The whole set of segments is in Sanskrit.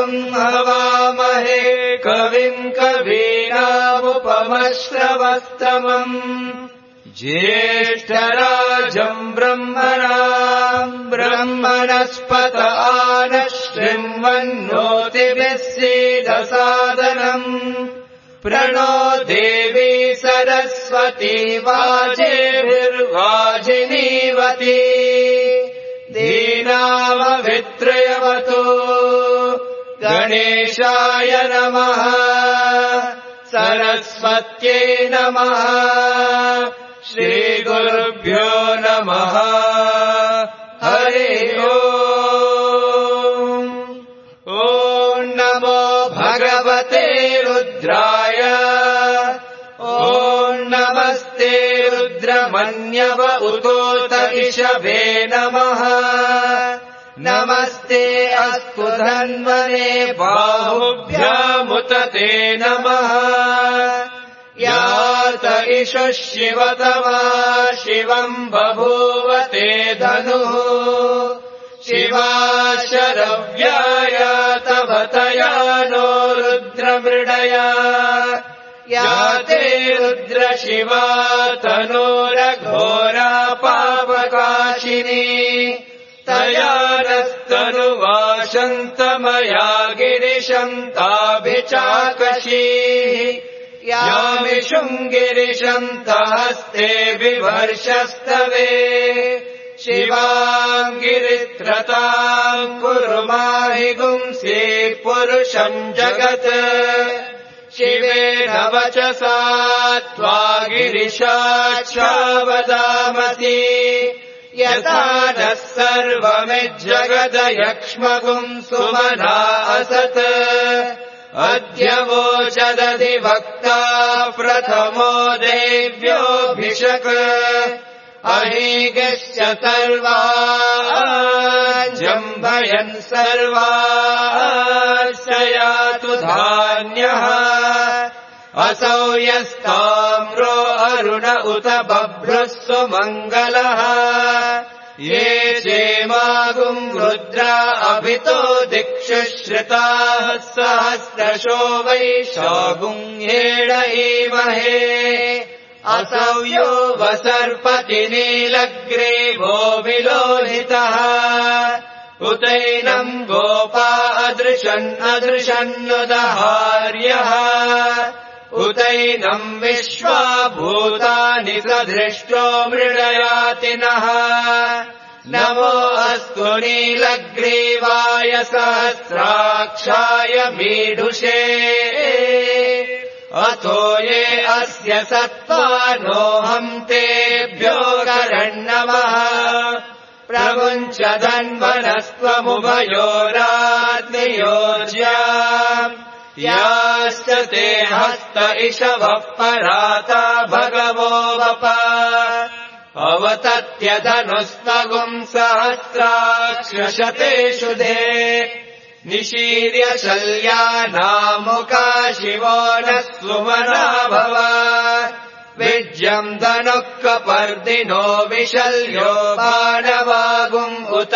हवामहे कविम् कवीनामुपमश्रवस्तमम् ज्येष्ठराजम् ब्रह्मणस्पत आनः शृण्वन्नोतिभिः सीदसादनम् प्रणो देवी सरस्वती वाजेभिर्वाजिनीवती दीनामभित्रयवतु गणेशाय नमः सरस्वत्यै नमः श्रीगुरुभ्यो नमः हरि ओम् ॐ नमो भगवते रुद्राय ॐ नमस्ते रुद्रमन्यव उतोत इषभे नमः नमस्ते अस्तु धन्वने बाहुभ्यामुत ते नमः यात इषु शिवतमा शिवम् बभूव ते धनुः शिवा शरव्याया तव तया नो रुद्रमृडया या ते रुद्रशिवा तनोरघोरा पापकाशिनी तया नस्तनुवाशन्तमया गिरिशन्ताभिचाकशीः यामिषुम् गिरिशन्तहस्ते विवर्षस्तवे शिवाम् गिरित्रताम् कुरु माहि गुंसि पुरुषम् जगत् शिवेन वचसा त्वा गिरिशाच्छावदामसि यथा नः सर्वमिज्जगदयक्ष्मगुम् सुमना असत् अद्य वोचदधिवक्ता प्रथमो देव्योऽभिषक् अहीगश्च सर्वाञ्जम्भयन् सर्वाश्च यातु धान्यः असौ यस्ताम्रो अरुण उत बभ्रुः सुमङ्गलः ये चेमागुम् रुद्रा अभितो दिक्षु श्रिताः सहस्रशो वैशागुह्येण ईमहे असौ यो वसर्पति नीलग्रीवो विलोहितः उतैनम् गोपा अदृशन्नुदहार्यः उतैनम् विश्वा भूतानि सदृष्टो मृडयाति नः नमो अस्तु नीलग्रीवाय सहस्राक्षाय मीढुषे अथो ये अस्य सत्त्वानोऽहम् तेभ्यो करण्णमः प्रमुञ्च धन्वनस्त्वमुभयोरात्मयोज्या याश्च ते हस्त इषवः पराता भगवो वप अवतत्यधनुस्तगुम् सहस्राक्षशतेषु दे निशीर्य शल्यानामुका शिवो नः सुमना भव विज्यम् धनुः कपर्दिनो विशल्यो बाणवागुम् उत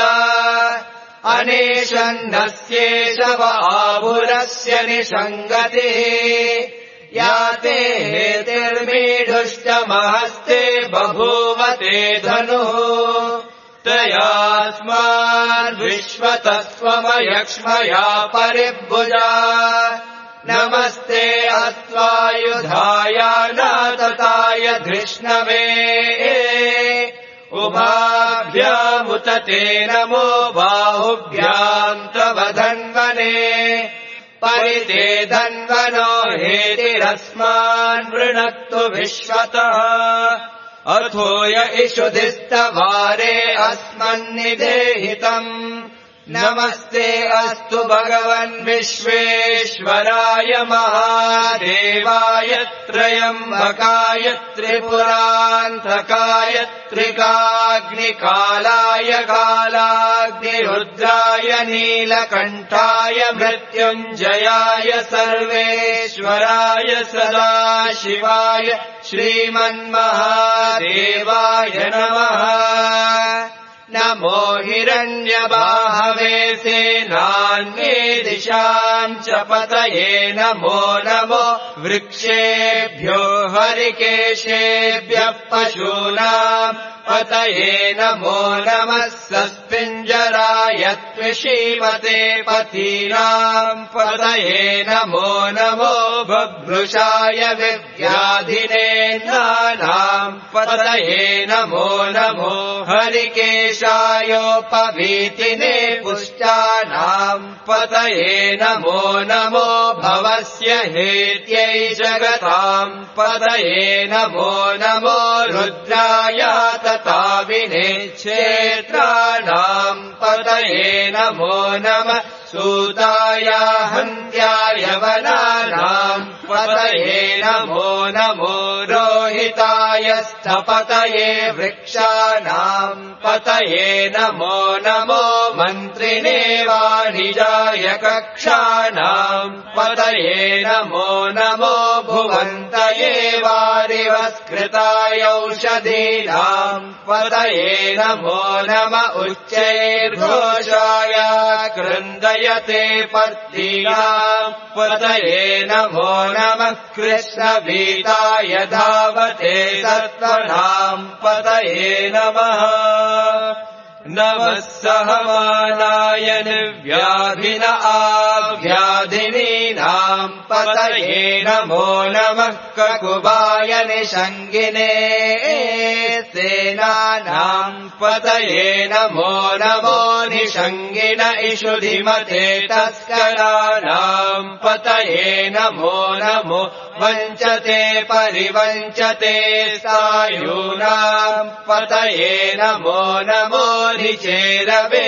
अनेशन्नस्येषव आभुरस्य निषङ्गतिः या ते हेतिर्मीढुष्टमहस्ते बभूव ते धनुः तयास्माद्विश्वतस्त्वमयक्ष्मया परिभुजा नमस्ते अस्त्वायुधाय नातताय धृष्णवे उभाभ्यामुत ते नमो बाहुभ्याम् तव धन्वने परिते धन्वनो हेतिरस्मान् वृणक्तु विश्वतः अथो य इषुधिस्तवारे अस्मन्निदेहितम् नमस्ते अस्तु भगवन् विश्वेश्वराय महादेवाय त्रयम्बकाय त्रिपुरान्तकाय त्रिकाग्निकालाय कालाग्निरुद्राय नीलकण्ठाय मृत्युञ्जयाय सर्वेश्वराय सदाशिवाय श्रीमन्महादेवाय नमः नमो हिरण्यबाहवे सेनान्ये दिशा वृक्षाणाम् च पतये नमो नमो वृक्षेभ्यो हरिकेशेभ्यः पशूनाम् पतये नमो नमः सस्पिञ्जराय त्विषीमते पतीनाम् पतये नमो नमो बभ्रुषाय विव्याधिनेन्द्राणाम् पतये नमो नमो हरिकेशायोपवीतिने पुष्टानाम् पतये नमो नमो भवस्य हेत्यै जगताम् पतये नमो नमो रुद्राय तताविने क्षेत्राणाम् पतये नमो नमः सूताय हन्त्याय वनानाम् पतये नमो नमो रोहिताय स्थपतये वृक्षाणाम् पतये नमो नमो मन्त्रिणे वाणिजाय कक्षाणाम् पतये नमो नमो भुवन्तये वारिवस्कृताय औषधीनाम् पतये नमो नम उच्चैर्घोषाय क्रन्दयते पर्तीनाम् पतये नमो नमः कृष्णवीताय धावते सत्त्वनाम् पतये नमः नमः सहमानाय निर्व्याधिन आव्याधिनीनाम् पतये नमो नमः ककुबाय निषङ्गिने सेनानाम् पतये नमो नमो निषङ्गिन इषुधिमते तस्कराणाम् पतये नमो नमो वञ्चते परिवञ्चते सायूनाम् पतये नमो नमो निचेरवे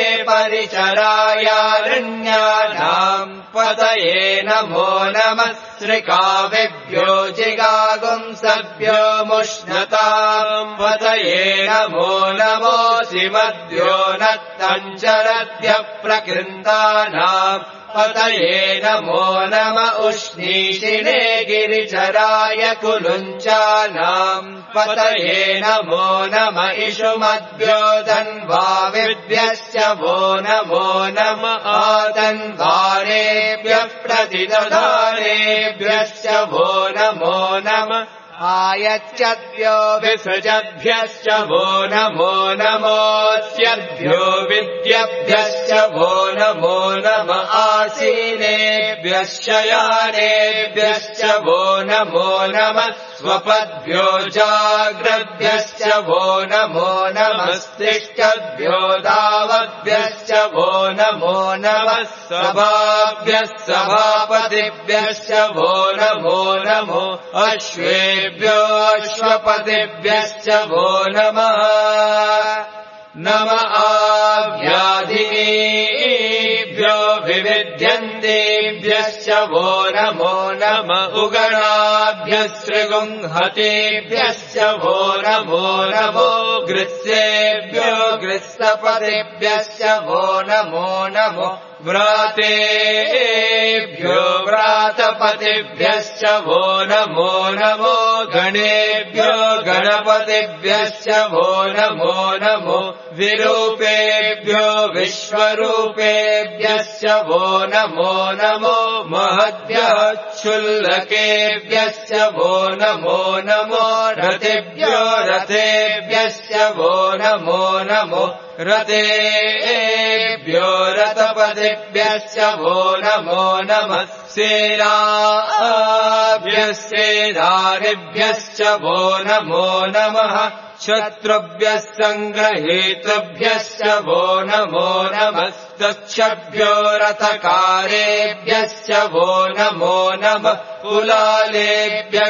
परिचरायारण्यानाम् पतये नमो नमः श्रिकाविभ्यो जिगागुंसभ्यो मुष्णताम् पतये नमो नमो शिवद्भ्यो नत्तञ्चरद्भ्य प्रकृन्तानाम् पतये नमो नम उष्णीषिणे गिरिचराय कुलुञ्चानाम् पतये नमो नम इषुमद्भ्यो धन्वाविभ्यश्च वो नमो नम आदन्वारेभ्यः प्रतिदधारेभ्यश्च वो नमो नम आयच्छद्भ्यो विसृजद्भ्यश्च वो नमो नमोऽस्यद्भ्यो विद्यभ्यश्च वो नमो नम आसीनेभ्यश्च यानेभ्यश्च वो नमो नमः स्वपद्भ्यो जाग्रद्भ्यश्च वो नमो नमस्तिष्ठद्भ्यो दावद्भ्यश्च वो नमो नमः सभाभ्यः सभापतिभ्यश्च वो नमो नमो अश्वेभ्यो अश्वपतिभ्यश्च वो नमः नम आव्याधिनीभ्यो विविध्यन्तेभ्यश्च वो नमो नम उगणाभ्यः श्रृगुंहतेभ्यश्च वो नमो नमो गृत्सेभ्यो गृत्सपतिभ्यश्च वो नमो नमो व्रातेभ्यो व्रातपतिभ्यश्च वो नमो नमो गणेभ्यो गणपतिभ्यश्च वो नमो नमो विरूपेभ्यो विश्वरूपेभ्यश्च वो नमो नमो महद्भ्यः क्षुल्लकेभ्यश्च वो नमो नमो रथेभ्यो रथेभ्यश्च वो नमो नमो रथेभ्यो रथपतिभ्यश्च वो नमो नमः सेनाभ्यः सेनानिभ्यश्च वो नमो नमः शत्रुभ्यः सङ्ग्रहेतृभ्यश्च वो नमो नमस्तक्षभ्यो रथकारेभ्यश्च वो नमो नमः कुलालेभ्यः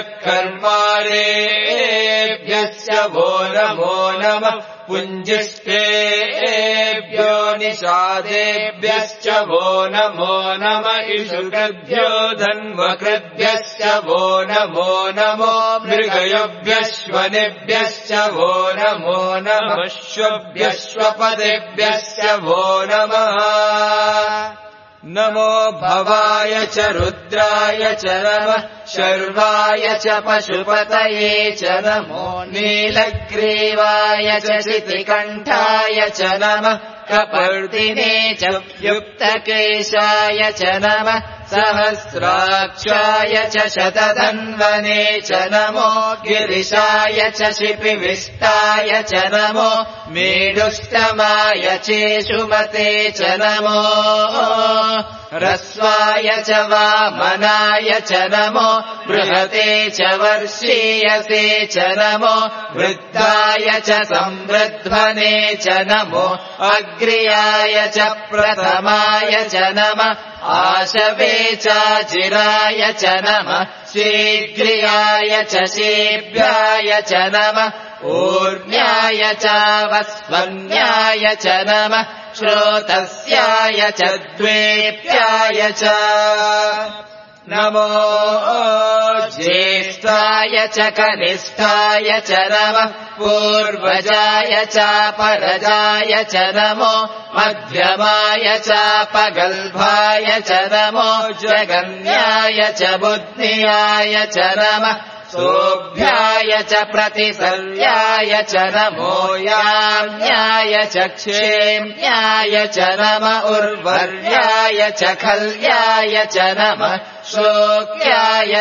कर्मारेभ्यश्च वो नमो नमः पुञ्जिष्ठेभ्यो निषादेभ्यश्च वो नमो नम इषुकृभ्यो धन्वकृभ्यश्च वो नमो नमो मृगयोभ्यश्वनेभ्यश्च वो नमो नमः श्वभ्यश्वपदेभ्यश्च वो नमः नमो भवाय च रुद्राय च नमः शर्वाय च पशुपतये च नमो नीलग्रीवाय च शितिकण्ठाय च नमः कपर्दिने च युक्तकेशाय च नमः सहस्राक्षाय च शतधन्वने च नमो गिरिशाय च शिपिविष्टाय च नमो मेढुष्टमाय चेषुमते च नमो ह्रस्वाय च वामनाय च नमो बृहते च वर्षीयसे च नमो वृद्धाय च संवृध्वने च नमो अग्र्याय च प्रथमाय च नमः आशवे चाजिराय च नमः शीघ्रियाय च शीभ्याय च नमः ऊर्ण्याय चावस्वन्याय च नमः श्रोतस्याय च द्वेप्याय च नमो ज्येष्ठाय च कनिष्ठाय च नमः पूर्वजाय चापरजाय च नमो मध्यमाय चापगल्भाय च नमो जगन्याय च बुद्ध्याय च नमः सोऽभ्याय च प्रतिसर्याय च नमो याम्याय च क्षेम्याय च नम उर्वर्याय च खल्याय च नमः शोक्याय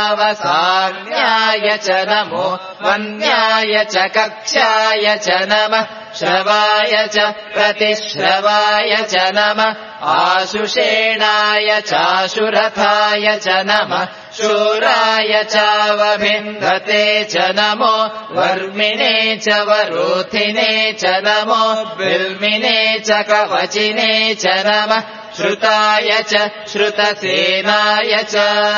चावसाम्याय च नमो वन्याय च कक्षाय च नमः श्रवाय च प्रतिश्रवाय च नमः आशुषेणाय चाशुरथाय च नमः शूराय चावभिन्दते च नमो वर्मिणे च वरोथिने च नमो बिल्मिने च कवचिने च नमः श्रुताय च श्रुतसेनाय च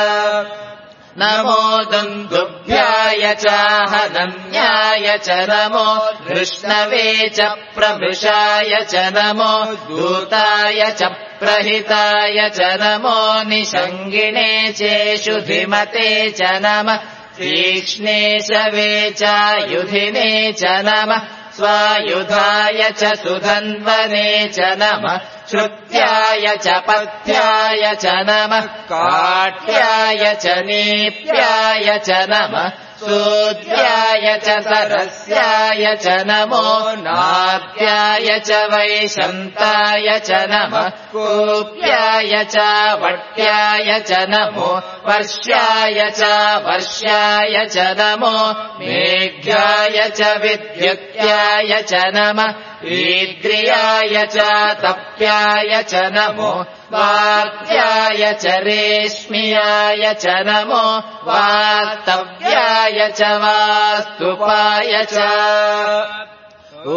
नमो दुन्दुभ्याय चाहनन्याय च नमो कृष्णवे च प्रभृशाय च नमो दूताय च प्रहिताय च नमो निषङ्गिणे चेषुधिमते च नमः तीक्ष्णे शवे चायुधिने च नमः स्वायुधाय च सुधन्वने च नमः श्रुत्याय च पथ्याय च नमः काट्याय च नीप्याय च नमः सूद्याय च सरस्याय च नमो नाट्याय च वैशन्ताय च नमः कूप्याय च वट्याय च नमो वर्ष्याय च वर्ष्याय च नमो मेघ्याय च विद्युत्याय च नमः ईद्रियाय च तप्याय च नमो वात्याय च रेश्म्याय च नमो वास्तव्याय च वास्तुपाय च ॐ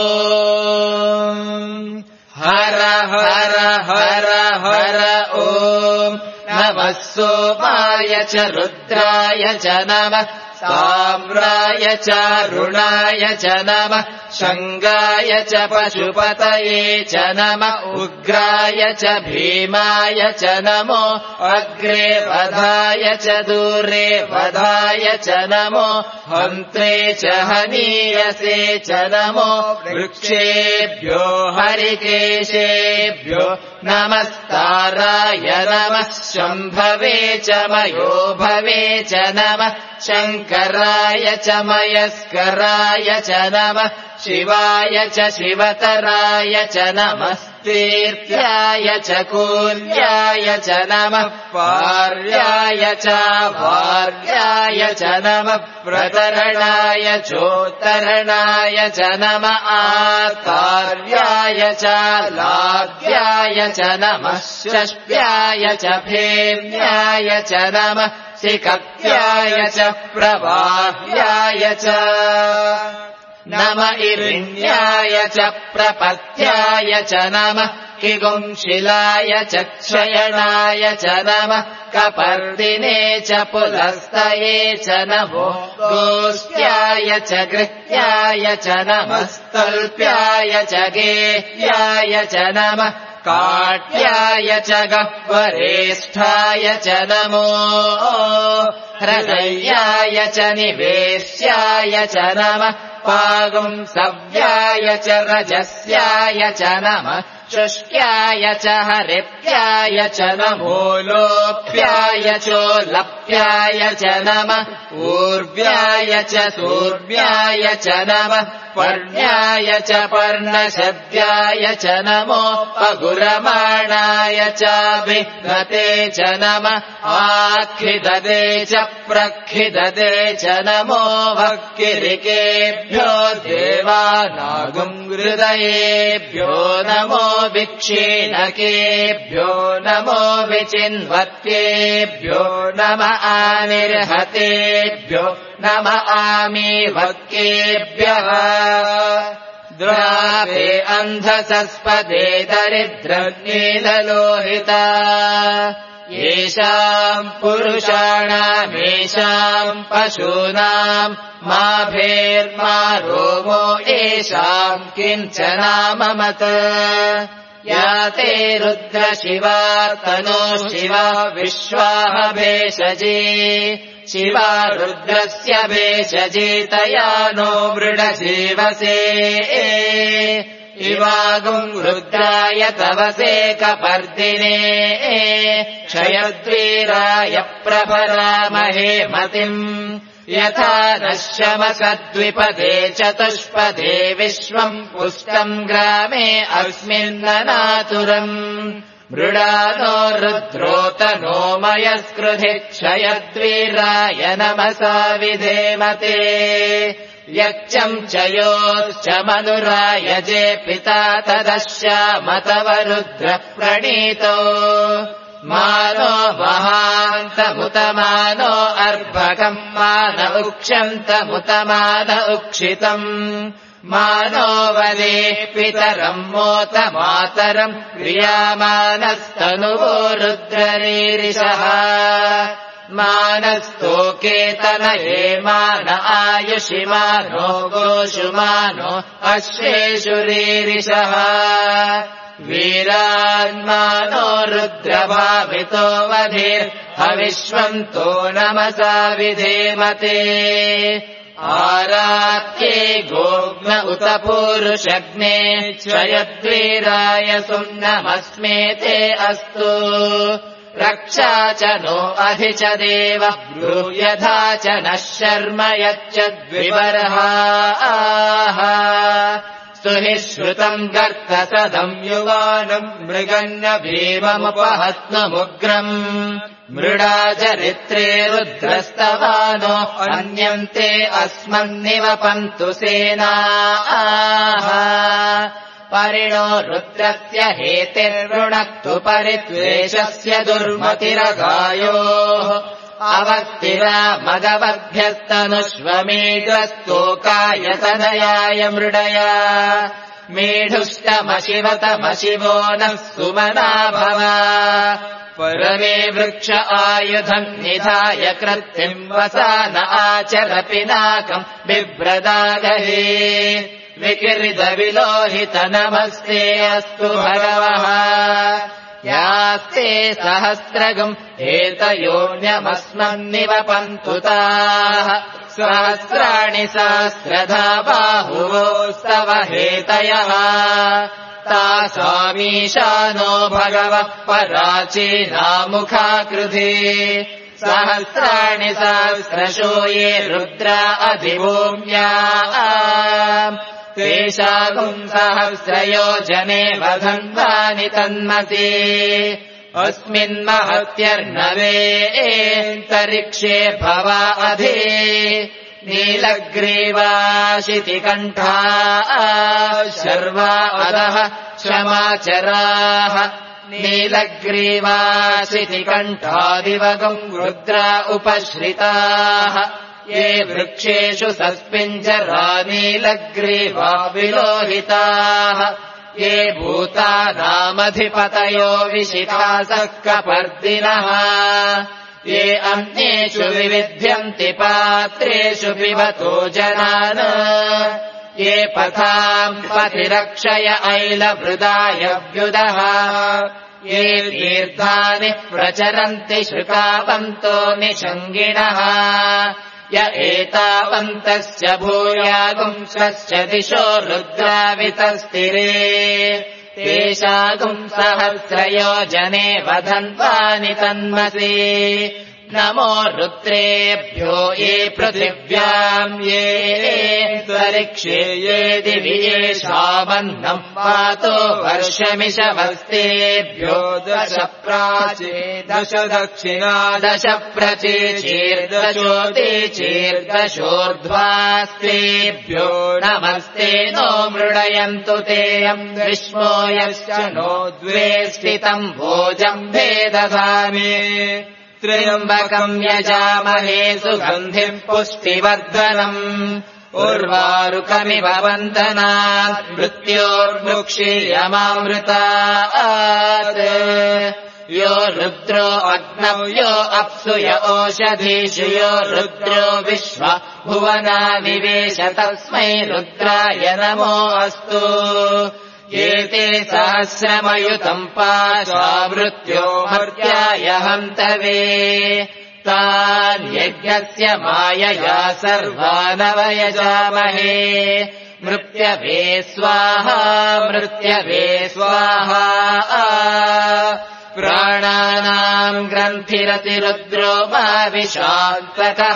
हर हर हर हर ॐ नमः सोमाय च रुद्राय च नमः ताम्राय च रुणाय च नमः शङ्गाय च पशुपतये च नमः उग्राय च भीमाय च नमो अग्रे वधाय च दूरे वधाय च नमो हन्त्रे च हनीयसे च नमो वृक्षेभ्यो हरिकेशेभ्यो नमस्ताराय नमः शम्भवे च मयोभवे च नमः शङ्कराय च मयस्कराय च नमः शिवाय च शिवतराय च नमः तीर्थ्याय च कूल्याय च नमः पार्याय च वार्याय च नमः प्रतरणाय चोत्तरणाय च नमः आतार्याय च लाभ्याय च नमः षष्ट्याय च फेम्याय च नमः सिकप्याय च प्रवाह्याय च नम इरिण्याय च प्रपत्याय च नमः किगुंशिलाय च क्षयणाय च नमः कपर्दिने च पुलस्तये च नमो गोष्ट्याय च गृह्याय च नमः स्तल्प्याय च गेह्याय च नमः काट्याय च गह्वरेष्ठाय च नमो हृदयाय च निवेश्याय च नमः पागुंसव्याय च रजस्याय च नमः शुष्ट्याय च हरिप्याय च नमो लोप्याय चोलप्याय च नमः ऊर्व्याय च सूर्व्याय च नमः पर्ण्याय च पर्णशब्द्याय च नमो पगुरमाणाय चाभिघ्नते च नमः आखिदते च प्रखिदते च नमो भक्किरिकेभ्यो देवानागं हृदयेभ्यो नमो विक्षीणकेभ्यो नमो विचिन्वत्येभ्यो नमः आनिर्हतेभ्यो नमः आमीवक्केभ्यः द्रापे अन्धसस्पदे दरिद्रज्ञेदलोहिता येषाम् पुरुषाणामेषाम् पशूनाम् माभेर्मा रोमो येषाम् किञ्चनाममत या ते रुद्रशिवा तनो शिवा विश्वाः भेषजे शिवा रुद्रस्य भेषजे तया नो मृडजीवसे इवागुम् रुद्राय तवसे कपर्दिने क्षयद्वीराय प्रभरामहे मतिम् यथा नश्यमसद्विपदे चतुष्पदे विश्वम् पुष्टम् ग्रामे अस्मिन्ननातुरम् मृडानो रुद्रोतनो मयस्कृधि क्षयद्वीराय नमसा विधेमते यच्चम् च योश्च मनुरायजे पिता तदश्यामतवरुद्रः प्रणीतो मानो महान्तमुतमानो अर्भकम् मान उक्षन्तमुतमान उक्षितम् मानो वदे पितरम् मोत मातरम् क्रियामानस्तनुवो रुद्ररीरिषः मानस्तोकेतनये मान आयुषि मानो गोषु मानो अश्वेषु रीरिषः वीरान्मानो रुद्रभावितो वधिर्हविष्वन्तो नमसा विधेमते आरात्ये गोग्न उत पूरुषग्ने क्षयद्वीराय सुम्नमस्मेते अस्तु रक्षा च नो अधि च देव ब्रूयधा च नः शर्म यच्चद्विबर्हाः स्तुहि श्रुतम् गर्तसदम् युवानम् मृगन्न भीममुपहत्नुमुग्रम् मृडाचरित्रे रुद्रस्तवानो अन्यन्ते अस्मन्निवपन्तु सेनाः परिणो रुद्रस्य हेतिर्वृणक्तु परिद्वेषस्य दुर्मतिरगायोः अवक्तिरा मदवभ्यस्तनुष्वमेघस्तोकायतनयाय मृडया मेढुष्टमशिवतमशिवो नः सुमना भव परमे वृक्ष आयुधम् निधाय कृत्तिम् वसान आचर पिनाकम् बिभ्रदागहे विकिरिदविलोहित नमस्ते अस्तु भगवः यास्ते सहस्रगम् एतयोऽन्यमस्मन्निवपन्तु ताः सहस्राणि सहस्रधा बाहुवोस्तव हेतयः तासामीशानो भगवः पराचीनामुखाकृधि सहस्राणि सहस्रशो ये रुद्रा अधिभूम्या तेषागुम् सहस्रयोजने वधन्वानि तन्मति अस्मिन्महत्यर्नवेन्तरिक्षे भवा अधि नीलग्रीवाशितिकण्ठा शर्वा अधः क्षमाचराः नीलग्रीवाशितिकण्ठादिवगम् रुद्रा उपश्रिताः ये वृक्षेषु सस्पिञ्जरा नीलग्रीवा विलोहिताः ये भूतानामधिपतयो विशिखासः कपर्दिनः ये अन्येषु विविध्यन्ति पात्रेषु पिबतो जनान् ये पथाम् पथिरक्षय ऐलवृदायव्युदः ये तीर्थानि प्रचरन्ति श्रुकावन्तो निषङ्गिणः य एतावन्तस्य भूयागुंसश्च दिशो रुद्रावितस्तिरे तेषागुम् सहस्रयोजने वधन्वानि तन्मसि नमो रुद्रेभ्यो ये पृथिव्याम् ये तरिक्षे ये दिवि येषामन्नम् पातो वर्षमिषवस्तेभ्यो दश प्राचे दश दक्षिणा दश प्रचीर्दशोतिचीर्दशोर्ध्वास्तेभ्यो नमस्ते नो मृडयन्तु तेऽम् विश्वो यश्च नो द्वे स्थितम् भोजम् भेदधामि त्र्यम्बकम् यजामहे सुगन्धिम् पुष्टिवर्धनम् उर्वारुकमिव वन्दनात् मृत्योर्मुक्षीयमामृतात् यो रुद्रो अग्नौ यो अप्सु य ओषधीषु यो रुद्रो विश्व भुवना विवेश तस्मै रुद्राय नमो अस्तु एते सहस्रमयुतम् पाशा मृत्यो मर्त्याय हन्तवे तान् यज्ञस्य मायया सर्वानवयजामहे मृत्यवे स्वाहा मृत्यवे स्वाहा प्राणानाम् ग्रन्थिरतिरुद्रो मा विशान्तकः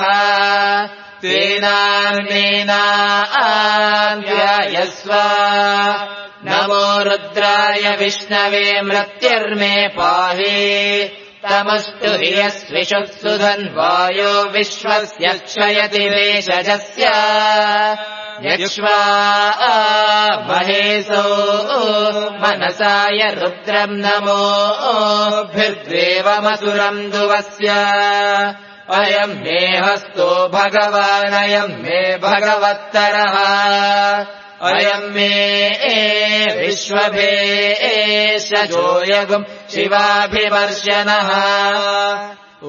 तेनान्नेनान्ध्यायस्व नमो रुद्राय विष्णवे मृत्युर्मे पाहि तमस्तु हि यस्विषुत्सु धन्वायो विश्वस्य क्षयति भेषजस्य यक्ष्वा महेशो मनसाय रुद्रम् नमोभिर्देवमसुरम् दुवस्य अयम् मे हस्तो भगवानयम् मे भगवत्तरः अयम् मे विश्वभेशजो यगुम् शिवाभिवर्षणः ॐ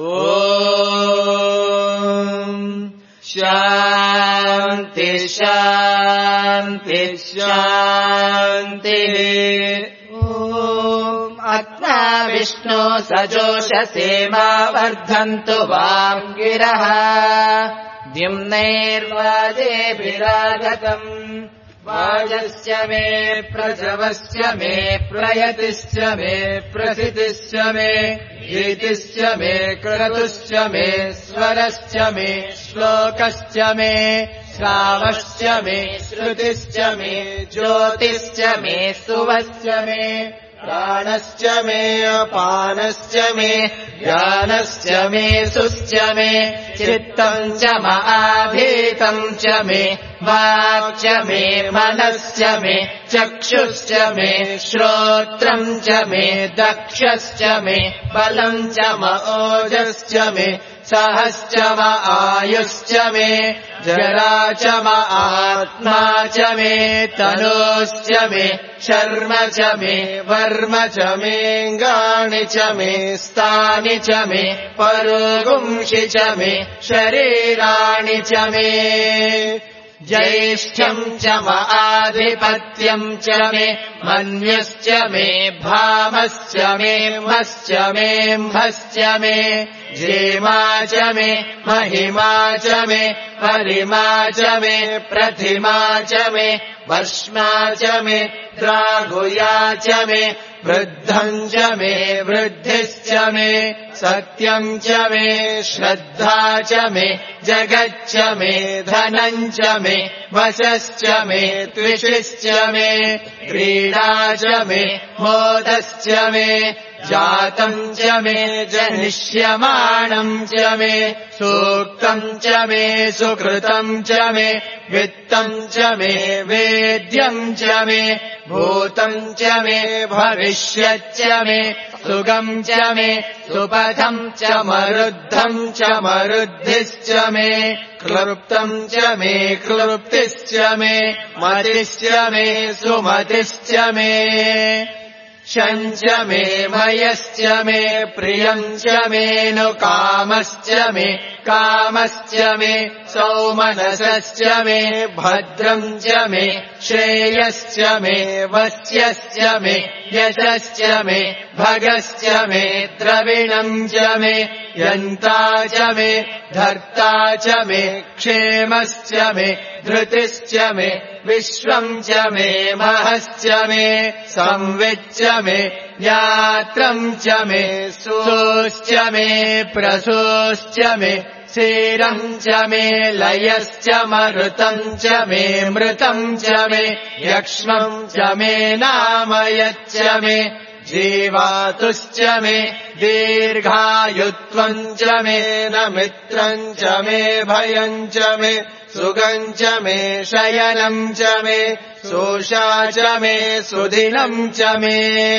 शान्ति शान्ति शान्तिः ॐ अग्ना विष्णो सजोषसे मा वर्धन्तु वाम् गिरः द्युम्नैर्वाजेभिरागतम् वाजस्य मे प्रजवस्य मे प्रयतिश्च मे प्रसितिश्च मे गीतिश्च मे क्रतुश्च मे स्वरश्च मे श्लोकश्च मे श्रावश्च मे श्रुतिश्च मे ज्योतिश्च मे सुवश्च मे प्राणश्च मे अपानश्च मे ज्ञानश्च मे सुश्च मे चित्तम् च महाभीतम् च मे वाक् च मे मनश्च मे चक्षुश्च मे श्रोत्रम् च मे दक्षश्च मे बलम् च ओजश्च मे सहश्च आयुश्च मे जरा च आत्मा च मे तनोश्च मे शर्म च मे वर्म च मेऽङ्गानि च मे स्थानि च मे परोगुंषि च मे शरीराणि च मे ज्येष्ठ्यम् च आधिपत्यम् च मे मन्युश्च मे भामश्च मे मश्च मे म्भश्च मे जेमा च मे महिमा च मे परिमा च मे प्रतिमा च मे वर्ष्मा च मे द्रागुया च मे वृद्धम् च मे वृद्धिश्च मे सत्यम् च मे श्रद्धा च मे जगच्च मे धनम् च मे वशश्च मे त्विषिश्च मे क्रीडा च मे मोदश्च मे जातम् च मे जनिष्यमाणम् च मे सूक्तम् च मे सुकृतम् च मे वित्तम् च मे वेद्यम् च मे भूतम् च मे भविष्यच्च मे सुगम् च मे सुपथम् च मरुद्धम् च मरुद्धिश्च मे क्लृप्तम् च मे क्लृप्तिश्च मे मतिश्च मे सुमतिश्च मे शञ्च मे मयश्च मे प्रियम् च मे नु कामश्च मे कामश्च मे सौमनसश्च मे भद्रम् च मे श्रेयश्च मे वस्यश्च मे यशश्च मे भगश्च मे द्रविणम् च मे यन्ता च मे धर्ता च मे क्षेमश्च मे धृतिश्च मे विश्वम् च मे महश्च मे संविच्च मे ज्ञात्रम् च मे सोश्च मे प्रसोश्च मे क्षीरम् च मे लयश्च मरुतम् च मे मृतम् च मे यक्ष्मम् च मे नामयच्च मे जीवातुश्च मे दीर्घायुत्वम् च मे न मित्रम् च मे भयम् च मे सुगम् च मे शयनम् च मे सोषा च मे सुदिनम् च मे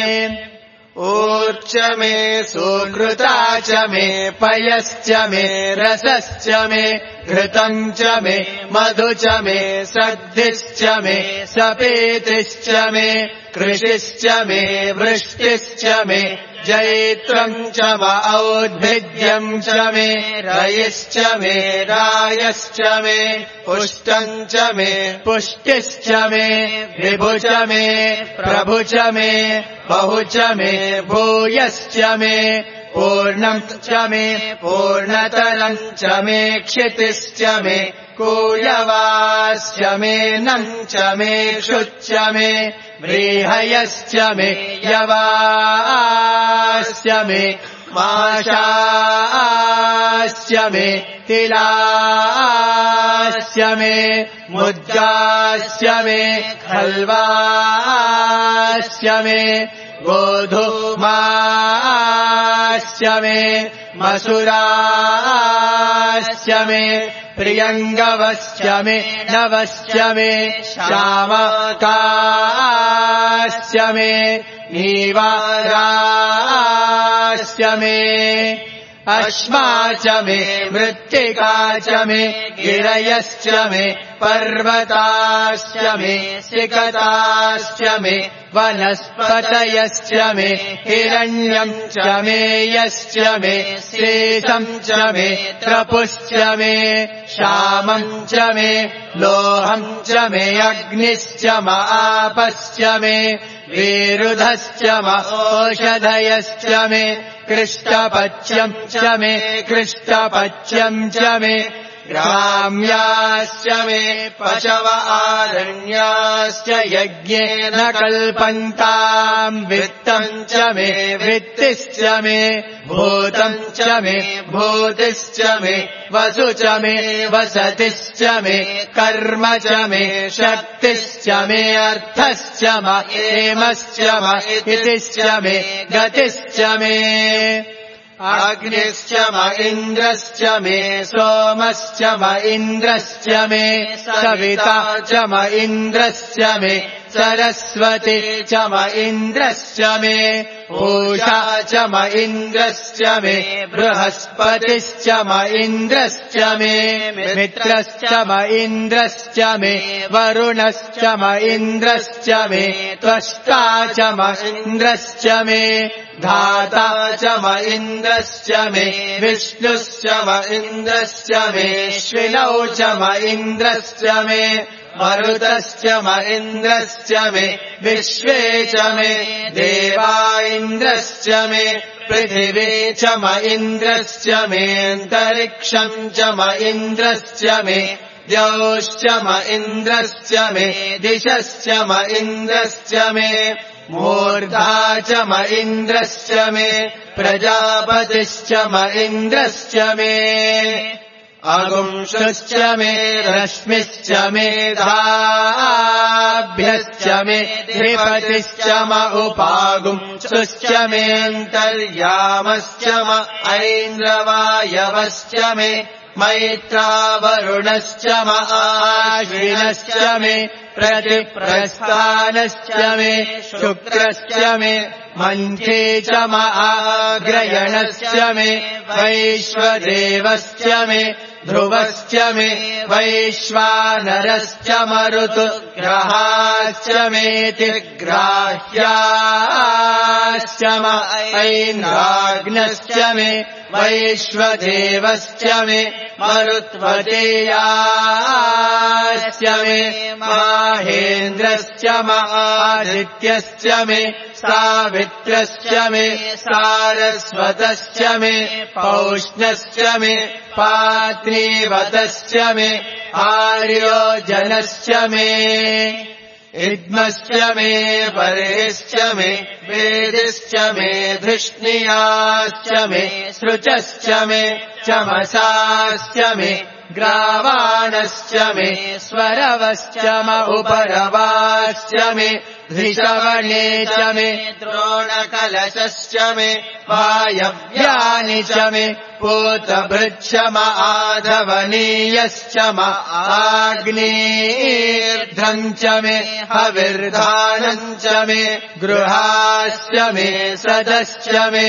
ऊर्च मे सुकृता च मे पयश्च मे रसश्च मे घृतम् च मे मधु च मे सद्धिश्च मे सपेतिश्च मे कृषिश्च मे वृष्टिश्च मे जैत्रम् च औद्भिद्यम् च मे रयिश्च मे रायश्च मे पुष्टम् च मे पुष्टिश्च मे विभु च मे प्रभु च मे बहु च मे भूयश्च मे पूर्णम् च मे पूर्णतरम् च मे क्षितिश्च मे कूयवाश्च मे नम् च मे क्षुच्च मे व्रीहयश्च मे यवाश्च मे माशाश्च मे तिलाश्च मे मुद्गाश्च मे खल्वाश्च मे गोधूमाश्च मे मसुराश्च मे प्रियङ्गवश्च मे नवश्च मे श्यामकाश्च मे नीवाराश्च मे अश्मा च मे मृत्तिका च मे गिरयश्च मे पर्वताश्च मे सिकताश्च मे वनस्पतयश्च मे हिरण्यम् च मे यश्च मे शेषम् च मे त्रपुश्च मे श्यामम् च मे लोहम् च मे अग्निश्च आपश्च मे विरुधश्च ओषधयश्च मे कृष्टपच्यम् च मे कृष्टपच्यम् च मे ग्राम्याश्च मे पशव आरण्याश्च यज्ञेन कल्पन्ताम् वित्तम् च मे वित्तिश्च मे भूतम् च मे भूतिश्च मे वसु च मे वसतिश्च मे कर्म च मे शक्तिश्च मे अर्थश्च हेमश्च इतिश्च मे गतिश्च मे अग्निश्च इन्द्रश्च मे सोमश्च इन्द्रश्च मे सविता च इन्द्रश्च मे सरस्वती च इन्द्रश्च मे पूषा च इन्द्रश्च मे बृहस्पतिश्च इन्द्रश्च मे मित्रश्च इन्द्रश्च मे वरुणश्च इन्द्रश्च मे त्वष्टा च इन्द्रश्च मे धाता च इन्द्रश्च मे विष्णुश्च इन्द्रश्च मे श्विनौ च इन्द्रश्च मे मरुतश्च इन्द्रश्च मे विश्वे च मे देवा इन्द्रश्च मे पृथिवी च इन्द्रश्च मे अन्तरिक्षम् च इन्द्रश्च मे द्यौश्च इन्द्रश्च मे दिशश्च इन्द्रश्च मे मूर्धा च इन्द्रश्च मे प्रजापतिश्च इन्द्रश्च मे अगुंशुश्च मे रश्मिश्च मेधाभ्यश्च मे धृपतिश्च उपागुंशुश्च मेऽन्तर्यामश्च ऐन्द्रवायवश्च मे मैत्रावरुणश्च आश्विनश्च मे प्रतिप्रस्थानश्च मे शुक्रश्च मे मन्थे च आग्रयणश्च मे वैश्वदेवश्च मे ध्रुवश्च मे वैश्वानरश्च ऋतुग्रहाश्च मेतिग्राह्याश्च ऐन्द्राग्नश्च मे वैश्वदेवश्च मे मरुत्वतेयाश्च मे माहेन्द्रश्च आदित्यश्च मे सावित्रश्च मे सारस्वतश्च मे पौष्णश्च मे पात्रीवतश्च मे आर्योजनश्च मे इद्मश्च मे बर्हिश्च मे वेदिश्च मे धृष्णियाश्च मे सृचश्च मे चमसाश्च मे ग्रावाणश्च मे स्वरवश्च उपरवाश्च मे धृषवणे च मे द्रोणकलशश्च मे वायव्यानि च मे पूतभृच्छमाधवनीयश्च आग्नेर्ध्रम् च मे हविर्धानम् च मे गृहाश्च मे सदश्च मे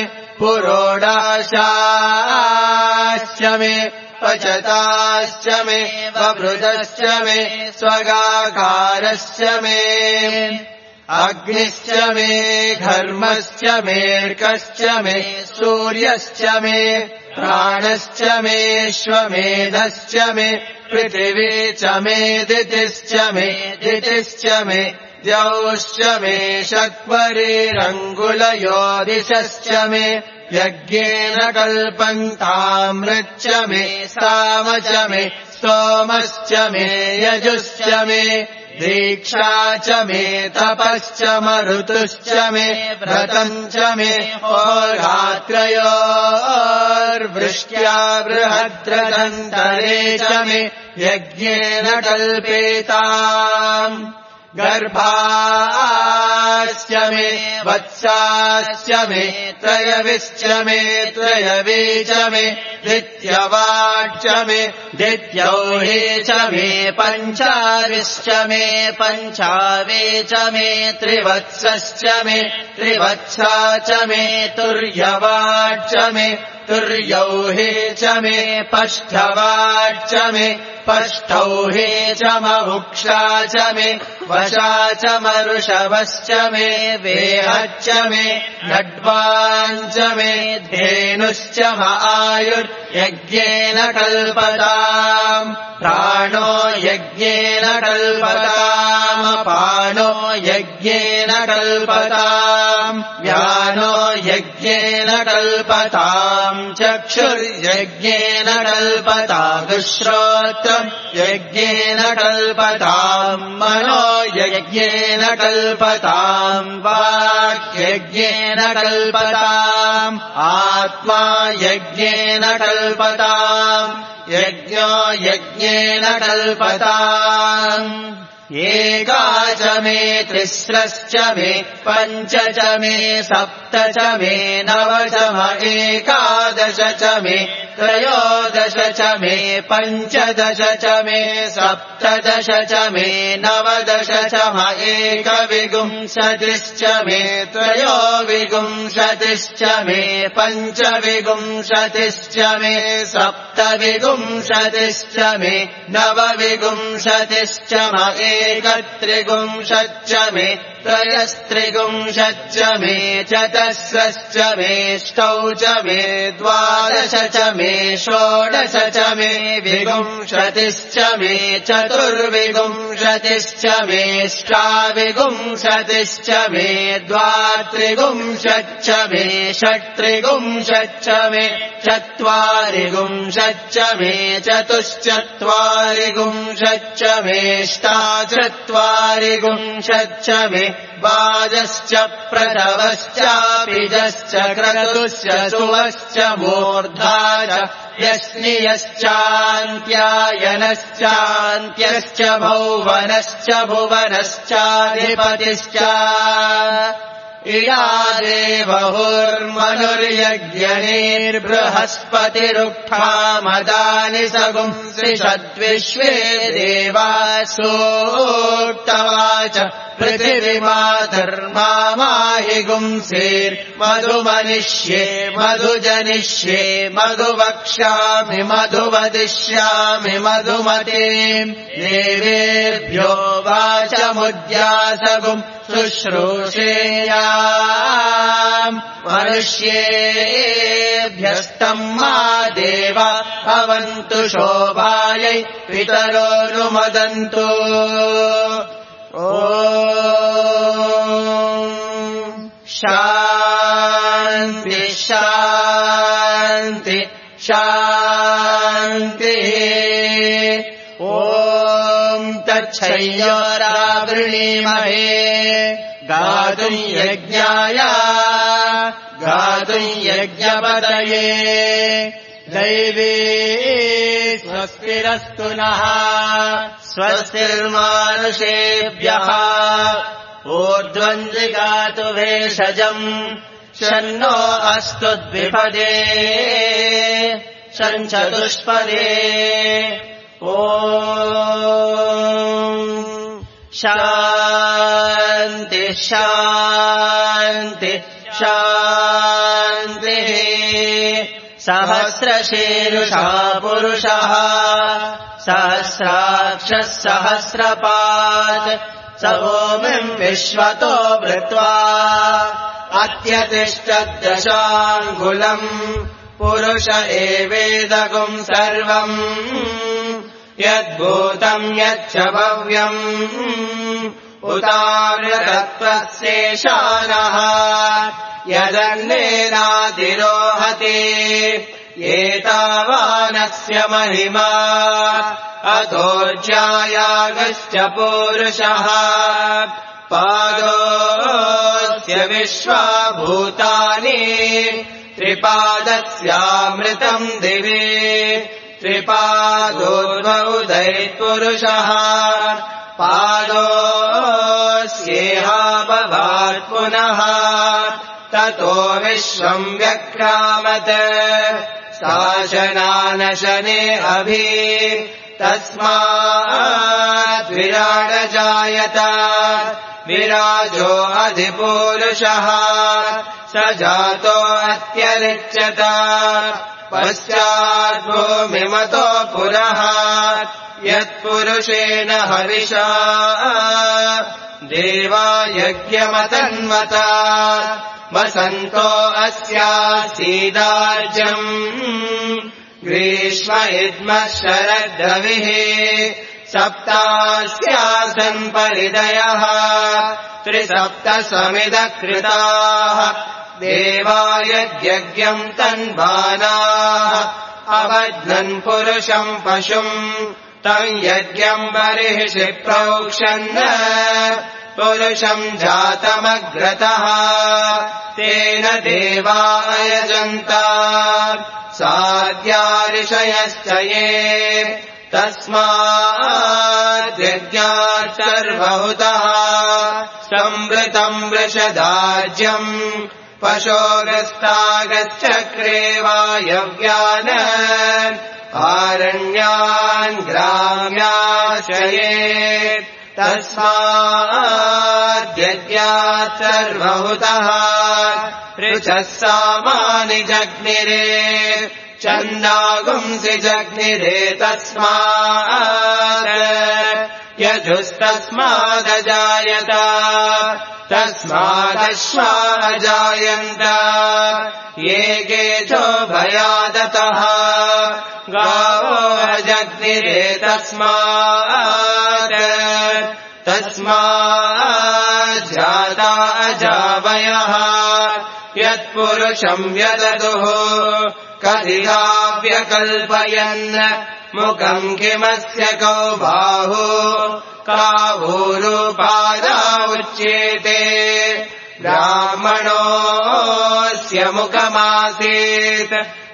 पुरोडाशाश्च मे पचताश्च मे ववृदश्च मे स्वगाकारश्च मे अग्निश्च मे घर्मश्च मेऽर्कश्च मे सूर्यश्च मे प्राणश्च मेऽश्वमेधश्च मे पृथिवी च मे दितिश्च मे द्यौश्च मे शक्वरीरङ्गुलयोदिशश्च मे यज्ञेन कल्पन्तामृच्च मे साम च मे सोमश्च मे यजुश्च मे दीक्षा च मे तपश्च मरुतुश्च मे व्रतम् च मे होरात्रयोर्वृष्ट्या बृहद्रदन्तरे च मे यज्ञेन कल्पेताम् गर्भाश्च मे वत्साश्च मे त्रयविश्च मे त्रयवी च मे दित्यवाच्च मे दित्यौहे च मे पञ्चाविश्च मे पञ्चावे च मे त्रिवत्सश्च मे त्रिवत्सा च मे तुर्यवाच्च मे तुर्यौहे च मे पष्ठवाच्च मे पष्ठौहे च महुक्षा च मे वशा च मरुषवश्च मे वेहच्च मे नड्वाञ्च मे धेनुश्च आयुर्यज्ञेन कल्पताम् प्राणो यज्ञेन कल्पताम् अपानो यज्ञेन कल्पताम् व्यानो यज्ञेन कल्पताम् चक्षुर्यज्ञेन कल्पताम् श्रोत्रम् यज्ञेन कल्पताम् मनो यज्ञेन कल्पताम् वाक् यज्ञेन कल्पताम् आत्मा यज्ञेन कल्पताम् यज्ञो यज्ञेन कल्पताम् एका च मे तिस्रश्च मे पञ्च च मे सप्त च मे नव च एकादश च मे त्रयोदश च मे पञ्चदश च मे सप्तदश च मे नवदश च एकविंशतिश्च मे त्रयोविंशतिश्च मे पञ्चविंशतिश्च मे सप्तविंशतिश्च मे नवविंशतिश्च एकत्रिंशच्च मे त्रयस्त्रिंशच्च मे चतस्रश्च मे ष्टौ च मे द्वादश च मे षोडश च मे विंशतिश्च मे चतुर्विंशतिश्च मे ष्टाविंशतिश्च मे द्वात्रिंशच्च मे षट्त्रिंशच्च मे चत्वारिंशच्च मे चतुश्चत्वारिंशच्च मे ष्टाचत्वारिंशच्च मे वाजश्च प्रथवश्चापिजश्च क्रतुश्च सुवश्च मूर्धा च यस्नियश्चान्त्यायनश्चान्त्यश्च भौवनश्च भुवनश्चाधिपतिश्च इया देवहुर्मनुर्यज्ञनेर्बृहस्पतिरुक्था मदानि सगुंसृषद्विश्वे देवासोक्तवाच पृथिवीमाधर्माहि गुंसेर्मधुमनिष्ये मधुजनिष्ये मधुवक्ष्यामि मधुवदिष्यामि मधुमतीम् देवेभ्यो वाचमुद्यासगुम् शुश्रूषेयाम् मनुष्ये तेभ्यस्तम् मा देव भवन्तु शोभायै पितरोऽनुमोदन्तु शान्ति शान्ति शान्तिः तच्छय्योरावृणीमहे गातुम् यज्ञाय गातुम् यज्ञपतये दैवी स्वस्तिरस्तु नः स्वस्तिर्मानुषेभ्यः ऊर्ध्वञ्जिगातु भेषजम् शन्नो अस्तु द्विपदे शञ्चतुष्पदे शान्ति शान्ति शान्तिः सहस्रशीर्षा पुरुषः सहस्राक्षः सहस्रपात् स भूमिम् विश्वतो वृत्वा अत्यतिष्ठद्दशाङ्गुलम् पुरुष एवेदगुम् सर्वम् यद्भूतम् यच्च भव्यम् उताव्यतत्त्वस्येशानः यदन्नेनातिरोहति एतावानस्य महिमा अतोर्ज्यायागश्च पूरुषः पादोऽस्य विश्वाभूतानि त्रिपादस्यामृतम् दिवि त्रिपादोर्ध्वोदयपुरुषः पादोऽस्येहाभवात् पुनः ततो विश्वम् व्यक्रामत् शासनानशने अभि तस्मात् विराडजायत विराजो अधिपूरुषः स जातो अत्यरिच्यत पश्चाद्भूमिमतो पुरः यत्पुरुषेण हविषा देवा यज्ञमतन्वत वसन्तो अस्यासीदार्जम् ग्रीष्म इद्मः शरद्रविः सप्तास्यासन् परिदयः त्रिसप्तसमिदकृताः देवा यज्ञम् तन्वानाः अबध्नन् पुरुषम् पशुम् तम् यज्ञम् बर्हिषि प्रोक्षन् पुरुषम् जातमग्रतः तेन देवा अयजन्त साध्या ऋषयश्च ये तस्माद्यज्ञात् सर्वहुतः संवृतम् वृषदाज्यम् पशोगस्तागश्चक्रे वायव्यान् आरण्यान् ग्राम्याश्रये तस्माद्यज्ञात् सर्वहुतः ऋचः सामानि जग्निरे छन्दागुंसि जग्निरे तस्मात् यजुस्तस्मादजायत तस्मादश्वा अजायन्त ये गेजो भयादतः गावो अजग्निरे तस्माज्जाता अजावयः यत्पुरुषम् व्यददुः कदिहाव्यकल्पयन् मुखम् किमस्य कौ बाहु कावूरुपादा उच्येते ब्राह्मणोऽस्य मुखमासीत्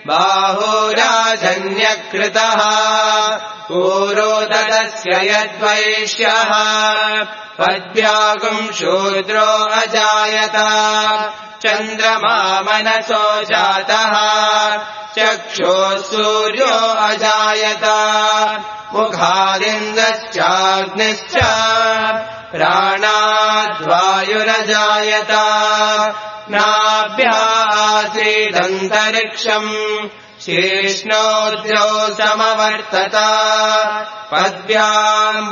बाहुराजन्यकृतः पूरोदरस्य यद्वैश्यः पद्भ्यागुम् शूद्रो अजायत चन्द्रमा मनसो जातः चक्षुः सूर्यो अजायत मुखादिन्द्रश्चाग्निश्च प्राणाद्वायुरजायत नाभ्यासीदन्तरिक्षम् शीर्ष्णोद्यो समवर्तत पद्भ्याम्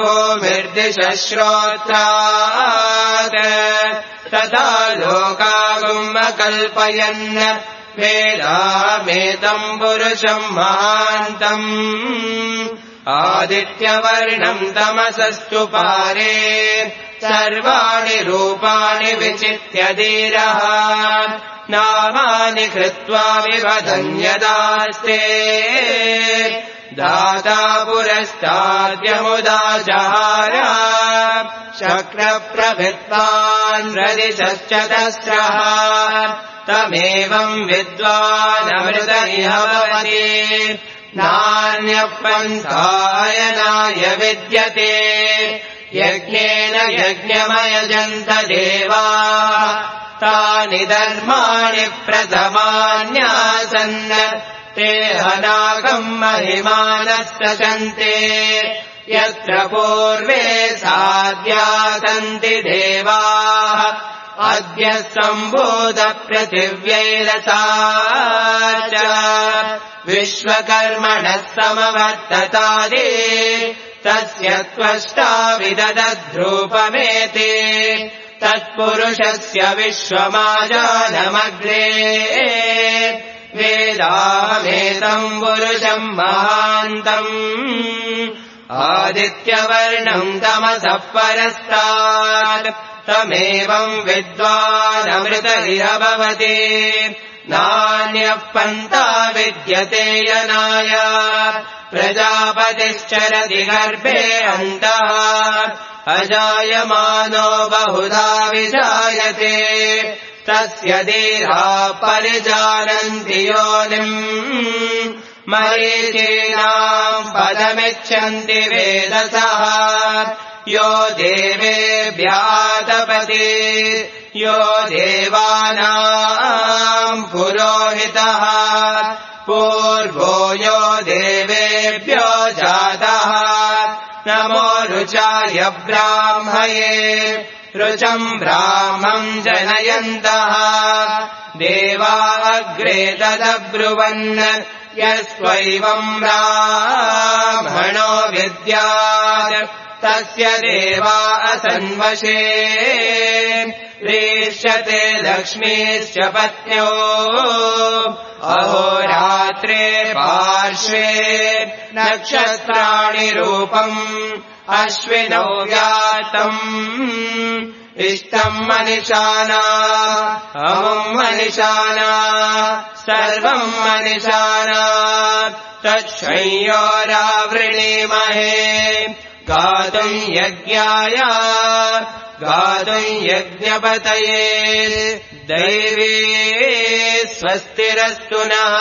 भूमिर्दिशश्रोत्रात् तथा लोकागुम् अकल्पयन् वेदामेतम् पुरुषम् महान्तम् आदित्यवर्णम् तमसस्तु पारे सर्वाणि रूपाणि विचित्य धीरः नामानि कृत्वा विवदन्यदास्ते दाता पुरस्ताद्यमुदा जहार शक्रप्रभृत्वान् रदिशश्चतस्रः तमेवम् विद्वानमृत इह भवति नान्यः पन्थायनाय विद्यते यज्ञेन यज्ञमयजन्त देवाः तानि धर्माणि प्रथमान्यासन् ते हनाकम् महिमानः सचन्ते यत्र पूर्वे साध्या सन्ति देवाः अद्य सम्भूत पृथिव्यैरसा च विश्वकर्मणः समवर्ततादि तस्य त्वष्टा विदधद्रूपमेति तत्पुरुषस्य विश्वमाजानमग्रे वेदामेतम् पुरुषम् महान्तम् आदित्यवर्णम् तमसः परस्तात् तमेवम् विद्वानमृत इह भवति नान्यः पन्था विद्यते यनाय प्रजापतिश्चरति गर्भे अन्तः अजायमानो बहुधा विजायते तस्य धीराः परिजानन्ति योनिम् मरीचीनाम् पदमिच्छन्ति वेदसः यो देवेभ्यातपति यो देवानाम् पुरोहितः पूर्वो यो देवेभ्यो जातः नमो रुचाय ब्राह्मये रुचम् ब्राह्मम् जनयन्तः देवा अग्रे तदब्रुवन् यस्त्वैवम् ब्राह्मणो विद्यात् तस्य देवा असन्वशे रीष्यते लक्ष्मीश्च पत्न्यो अहोरात्रे पार्श्वे नक्षत्राणि रूपम् अश्विनौ व्यातम् इष्टम् मनिषाना अमुम् मनिषाना सर्वम् मनिषाना तच्छंयोरावृणीमहे गातुम् यज्ञाय गातुम् यज्ञपतये दैवी स्वस्तिरस्तु नः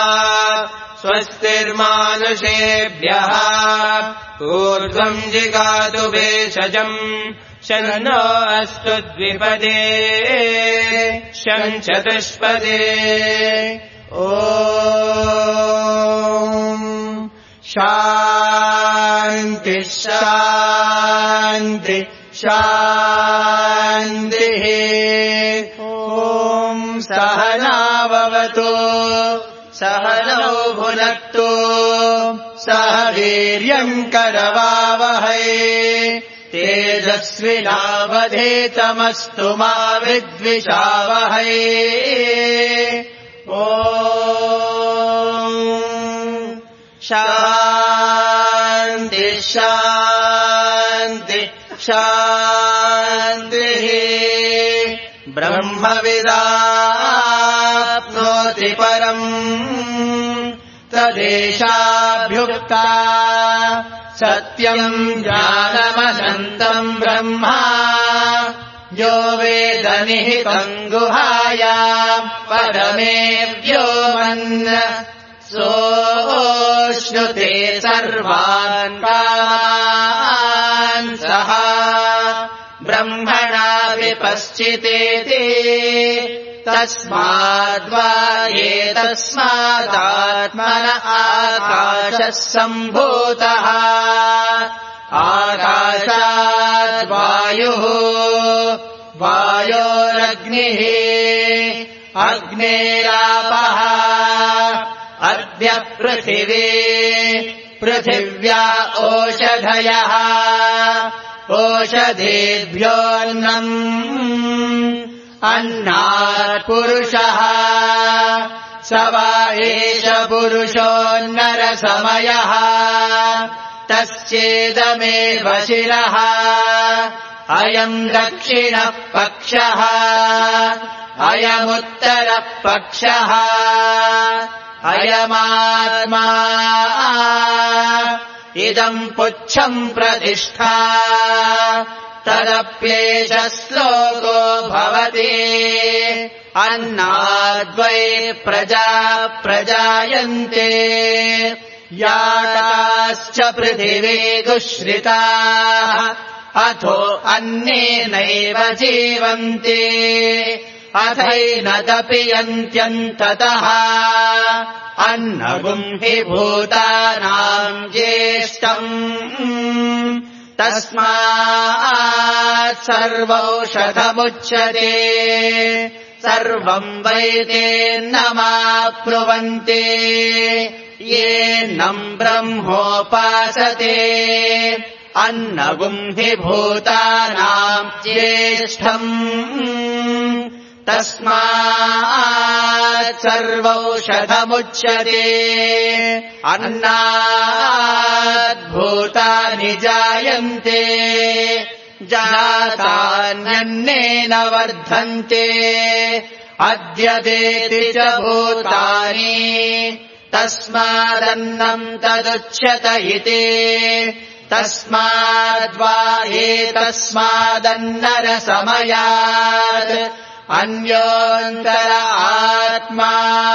स्वस्तिर्मानुषेभ्यः ऊर्ध्वम् जिगातु भेषजम् शन्नो अस्तु द्विपदे शञ्चतुष्पदे ॐ शान्ति शान्ति शान्तिः ॐ सहनाववतु सहनौ भुनक्तु सह वीर्यम् करवावहै तेजस्विनावधेतमस्तु मा विद्विषावहै ॐ शान्ति शान्ति शान्तिः ब्रह्मविदाप्नोति परम् तदेशाभ्युक्ता सत्यम् ज्ञानमनन्तम् ब्रह्मा यो वेद निहितम् गुहायाम् परमे व्योमन् सोऽश्नुते सर्वान् कामान् सः ब्रह्मणा विपश्चितेति तस्माद्वा एतस्मादात्मन आकाशः सम्भूतः आकाशाद्वायुः वायोरग्निः अग्नेरापः अद्य पृथिवी पृथिव्या ओषधयः ओषधेभ्योऽन्नम् अन्नात् पुरुषः स वा एष पुरुषोन्नरसमयः तस्येदमेव शिरः अयम् दक्षिणः पक्षः अयमुत्तरः पक्षः अयमात्मा इदम् पुच्छम् प्रतिष्ठा तदप्येष श्लोको भवति अन्नाद्वै प्रजा प्रजायन्ते याताश्च पृथिवी दुःश्रिताः अथो अन्नेनैव जीवन्ति अथैनदपि यन्त्यन्ततः अन्नगुम् हि भूतानाम् ज्येष्ठम् तस्मात् सर्वौषधमुच्यते सर्वम् वैतेन्नमाप्नुवन्ति येन्नम् ब्रह्मोपासते अन्नगुम् हि भूतानाम् ज्येष्ठम् तस्मात् सर्वौषधमुच्यते अन्नात् भूतानि जायन्ते जातान्यन्नेन वर्धन्ते अद्यतेति च भूतानि तस्मादन्नम् तदुच्यत इति तस्माद्वा एतस्मादन्नरसमयात् अन्योऽन्तर आत्मा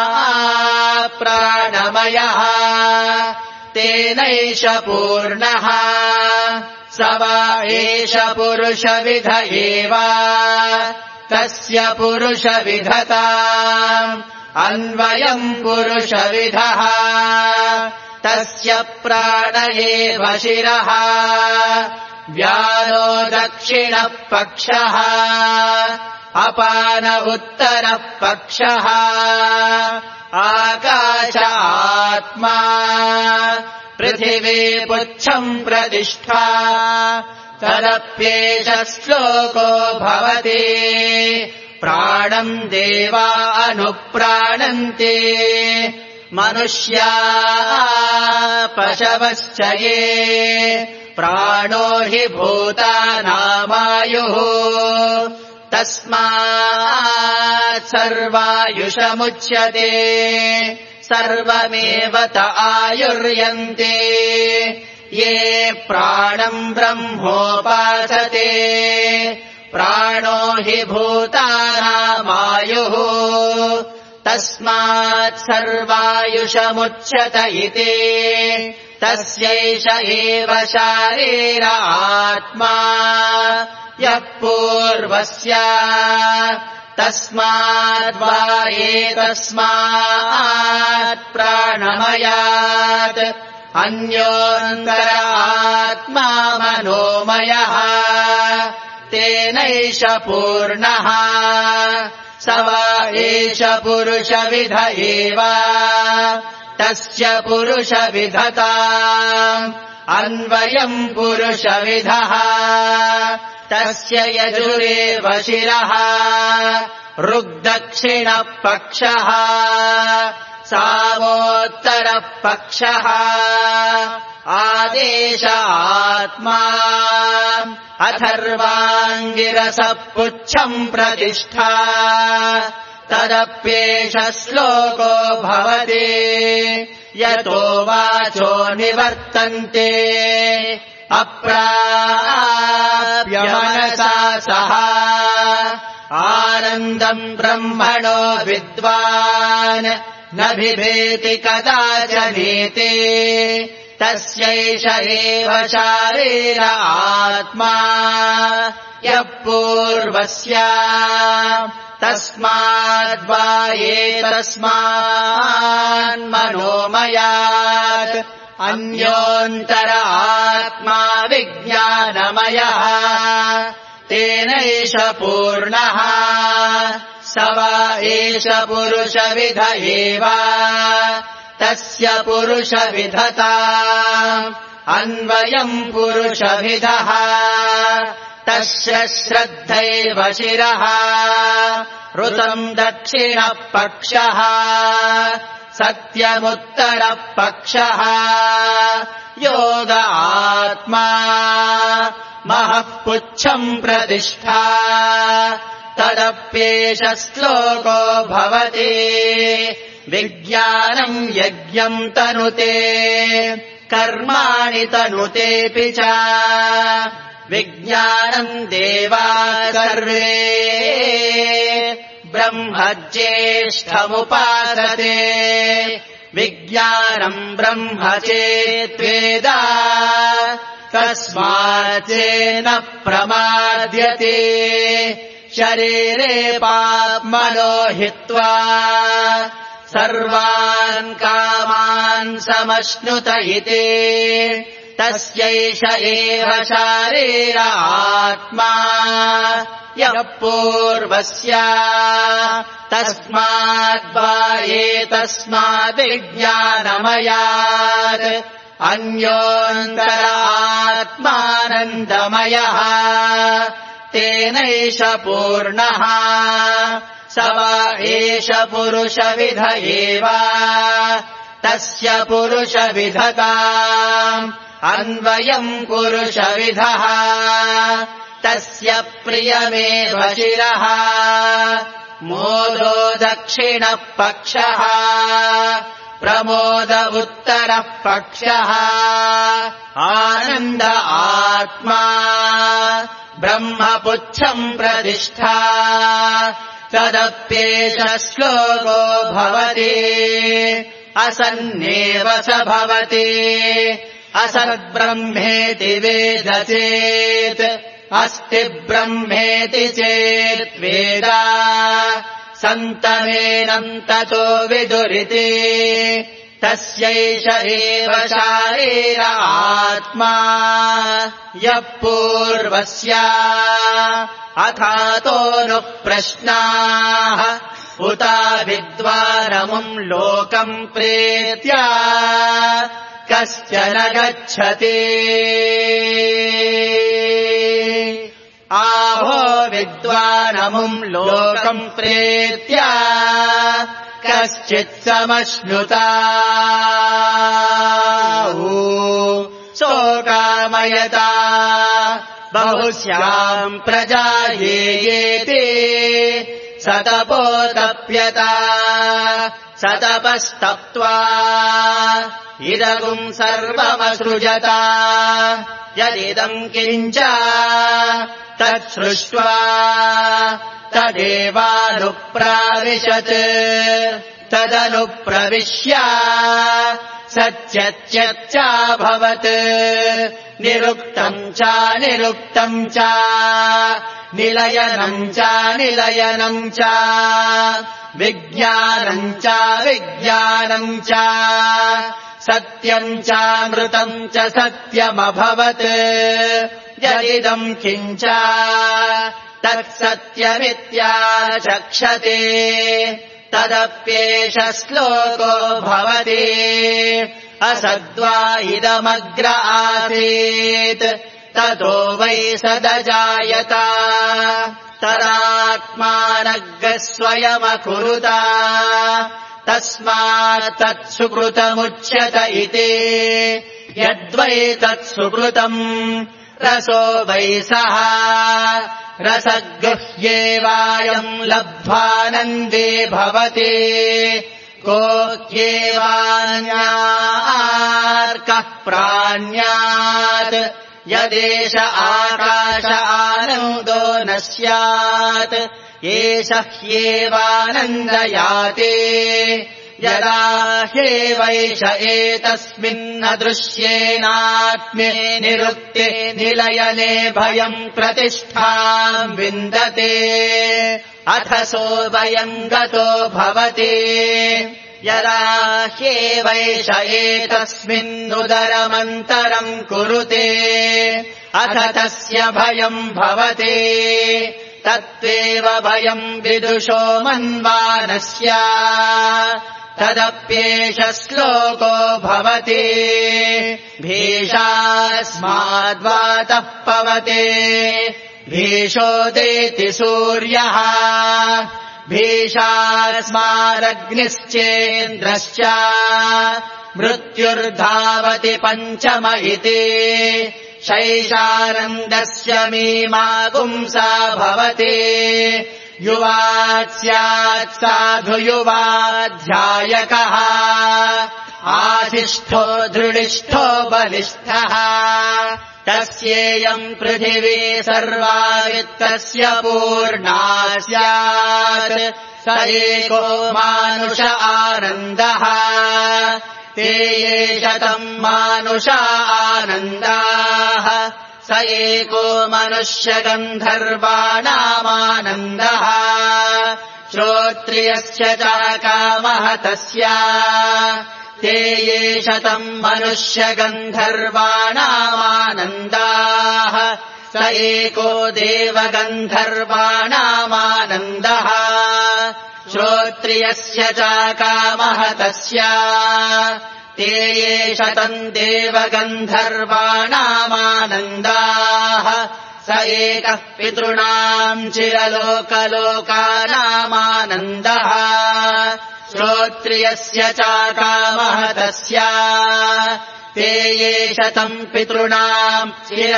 प्राणमयः तेनैष पूर्णः स वा एष पुरुषविध एव तस्य पुरुषविधता अन्वयम् पुरुषविधः तस्य प्राण एव शिरः व्यानो दक्षिणः पक्षः अपान उत्तरः पक्षः आकाश आत्मा पृथिवी पुच्छम् प्रतिष्ठा तदप्येष श्लोको भवति प्राणम् देवा अनुप्राणन्ते मनुष्या पशवश्च ये प्राणो हि भूतानामायुः तस्मात् सर्वायुषमुच्यते सर्वमेव त आयुर्यन्ते ये प्राणम् ब्रह्मोपासते प्राणो हि भूतानामायुः तस्मात् सर्वायुषमुच्यत इति तस्यैष एव शारीर आत्मा यः पूर्वस्य तस्माद्वा एतस्मात् प्राणमयात् अन्योऽन्तर आत्मा मनोमयः तेनैष पूर्णः स वा एष पुरुषविध एव तस्य पुरुषविधता अन्वयम् पुरुषविधः तस्य यजुरेव शिरः ऋग्दक्षिणः पक्षः सामोत्तरः पक्षः आदेश आत्मा अथर्वाङ्गिरसः पुच्छम् प्रतिष्ठा तदप्येष श्लोको भवति यतो वाचो निवर्तन्ते अप्राप्य मनसा सह आनन्दम् ब्रह्मणो विद्वान् न बिभेति कदाचनेति तस्यैष एव शारीर आत्मा यः पूर्वस्य तस्माद्वा एतस्मान्मनोमयात् अन्योऽन्तर आत्मा विज्ञानमयः तेनैष पूर्णः स वा एष पुरुषविध एव तस्य पुरुषविधता अन्वयम् पुरुषविधः तस्य श्रद्धैव शिरः ऋतम् दक्षिणः पक्षः सत्यमुत्तरः पक्षः योग आत्मा महः पुच्छम् प्रतिष्ठा तदप्येष श्लोको भवति विज्ञानम् यज्ञम् तनुते कर्माणि तनुतेऽपि च विज्ञानम् देवा सर्वे ब्रह्म ज्येष्ठमुपासते विज्ञानम् ब्रह्म चेद्वेद तस्माच्चेन प्रमाद्यते शरीरे पाप्मनो हित्वा सर्वान् कामान् समश्नुत इति तस्यैष एव शारीर आत्मा यः पूर्वस्य तस्माद्वा एतस्माद्विज्ञानमयात् अन्योऽन्तर आत्मानन्दमयः तेनैष पूर्णः स वा एष पुरुषविध एव तस्य पुरुषविधताम् अन्वयम् पुरुषविधः तस्य प्रियमेव शिरः मोदो दक्षिणः पक्षः प्रमोद उत्तरः पक्षः आनन्द आत्मा ब्रह्मपुच्छम् प्रतिष्ठा तदप्येष श्लोको भवति असन्नेव स भवति असद्ब्रह्मेति वेद चेत् अस्ति ब्रह्मेति चेत् वेद सन्तमेनम् ततो विदुरिति तस्यैष एव शारीर आत्मा यः पूर्वस्य अथातोऽनुः प्रश्नाः उता विद्वानमुम् लोकम् प्रेत्य कश्चन गच्छति आहो विद्वानमुम् लोकम् प्रेत्य कश्चित् समश्नुता शोकामयता बहुश्याम् प्रजा येति सतपोतप्यता सतपस्तप्त्वा इदगुम् सर्वमसृजता यदिदम् किञ्च तत्सृष्ट्वा तदेवानुप्राविशत् तदनुप्रविश्य सत्यच्यच्चाभवत् निरुक्तम् च निरुक्तम् च निलयनम् च निलयनम् च विज्ञानम् च विज्ञानम् च सत्यम् चामृतम् च सत्यमभवत् यदिदम् किञ्च तत्सत्यमित्याचक्षते तदप्येष श्लोको भवति असद्वा इदमग्र आसीत् ततो वै सदजायत तदात्मानग्रः स्वयमकुरुत तस्मात् तत्सुकृतमुच्यत इति यद्वै तत्सुकृतम् रसो वै सः रसगृह्येवायम् लब्ध्वानन्दे भवति को ह्येवान्यार्कः प्राण्यात् यदेष आकाश आनन्दो न स्यात् एष ह्येवानन्दयाते यदा ह्येवैष एतस्मिन्नदृश्येनात्मे निरुक्ते निलयने भयम् प्रतिष्ठाम् विन्दते अथ सोऽभयम् गतो भवति यदा ह्येवैष एतस्मिन्नुदरमन्तरम् कुरुते अथ तस्य भयम् भवति तत्त्वेव भयम् विदुषो मन्वानस्य तदप्येष श्लोको भवति भीषास्माद्वातः पवते भीषोदेति सूर्यः भीषास्मादग्निश्चेन्द्रश्च मृत्युर्धावति पञ्चम इति शैशानन्दस्य मीमा पुंसा भवति युवात् स्यात् साधु युवाध्यायकः आशिष्ठो दृढिष्ठो बलिष्ठः तस्येयम् पृथिवी सर्वा वित्तस्य पूर्णा स्यात् स एको मानुष आनन्दः ते ये शतम् मानुष आनन्दाः स एको मनुष्यगन्धर्वाणामानन्दः श्रोत्रियस्य च कामः तस्य ते ये शतम् मनुष्यगन्धर्वाणामानन्दाः स एको देवगन्धर्वाणामानन्दः श्रोत्रियस्य च कामः तस्य ते ये शतम् देवगन्धर्वाणामानन्दाः स एकः पितॄणाम् चिरलोकलोकानामानन्दः श्रोत्रियस्य च कामः तस्य ते ये शतम् पितॄणाम्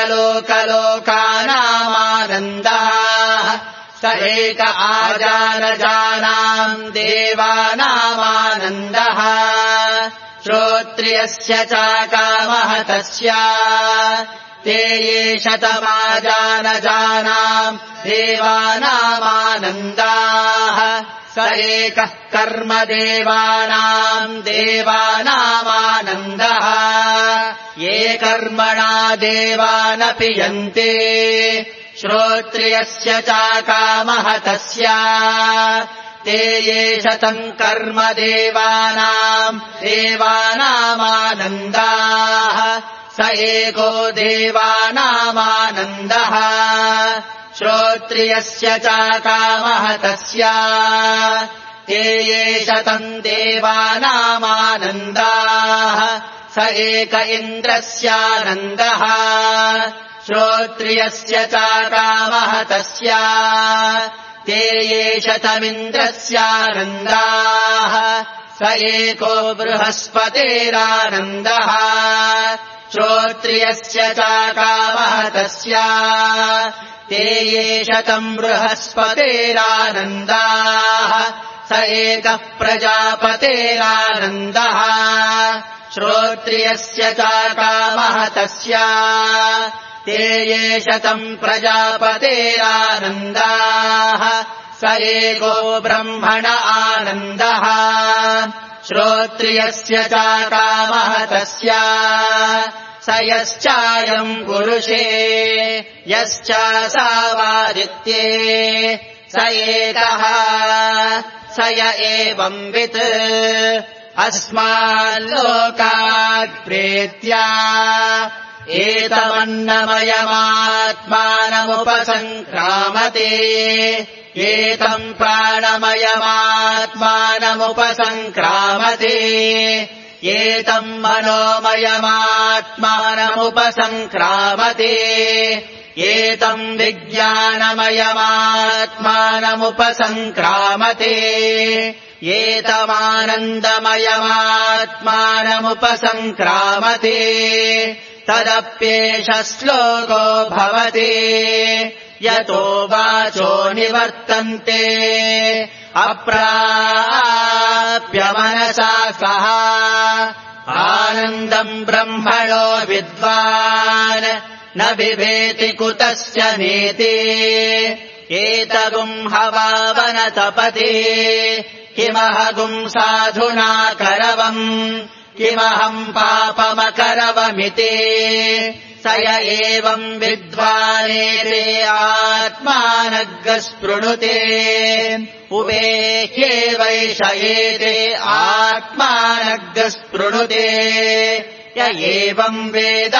चिरलोकलोकानामानन्दः स एक आजानजानाम् देवानामानन्दः श्रोत्रियस्य च कामः तस्य ते ये शतमाजानजानाम् देवानामानन्दाः स एकः कर्मदेवानाम् देवानामानन्दः ये कर्मणा देवानपि यन्ते श्रोत्रियस्य च कामः तस्य ते ये शतम् कर्मदेवानाम् देवानामानन्दाः स एको देवानामानन्दः श्रोत्रियस्य च कामः तस्य ते ये शतम् देवानामानन्दाः स एक इन्द्रस्यानन्दः श्रोत्रियस्य च कामः तस्य ते ये शतमिन्द्रस्यानन्दाः स एको बृहस्पतेरानन्दः श्रोत्रियस्य च कामः तस्य ते ये शतम् बृहस्पतेरानन्दाः स एकः प्रजापतेरानन्दः श्रोत्रियस्य च कामः तस्य ते ये शतम् प्रजापतेरानन्दाः स एको ब्रह्मण आनन्दः श्रोत्रियस्य च कामः तस्य स यश्चायम् पुरुषे यश्च सावादित्ये स एकः स य एवंवित् अस्माल्लोकात् प्रेत्या एतमन्नमयमात्मानमुपसङ्क्रामते एतम् प्राणमयमात्मानमुपसङ्क्रामते एतम् मनोमयमात्मानमुपसङ्क्रामते एतम् विज्ञानमयमात्मानमुपसङ्क्रामते एतमानन्दमयमात्मानमुपसङ्क्रामते तदप्येष श्लोको भवति यतो वाचो निवर्तन्ते अप्राप्य मनसा सह आनन्दम् ब्रह्मणो विद्वान् न बिभेति कुतश्च नेति एतगुम् हवावनतपति किमहगुम् साधुना करवम् किमहम् पापमकरवमिति स य एवम् विद्वानेते आत्मानग्गस्पृणुते उपेह्येवैष एते आत्मानग्गस्पृणुते य एवम् वेद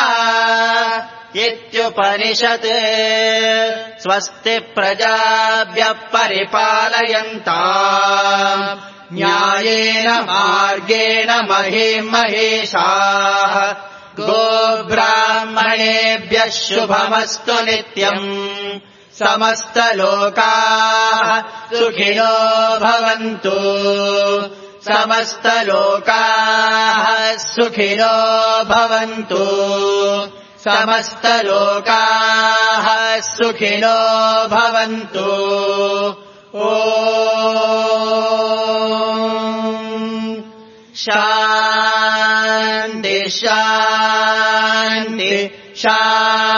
इत्युपनिषत् स्वस्ति प्रजाभ्यः परिपालयन्ताम् न्यायेन मार्गेण महीम् महेशाः गोब्राह्मणेभ्यः शुभमस्तु नित्यम् समस्तलोकाः सुखिनो भवन्तु समस्तलोकाः सुखिनो भवन्तु समस्तलोकाः सुखिनो भवन्तु ॐ शान्ति शान्ति शान्ति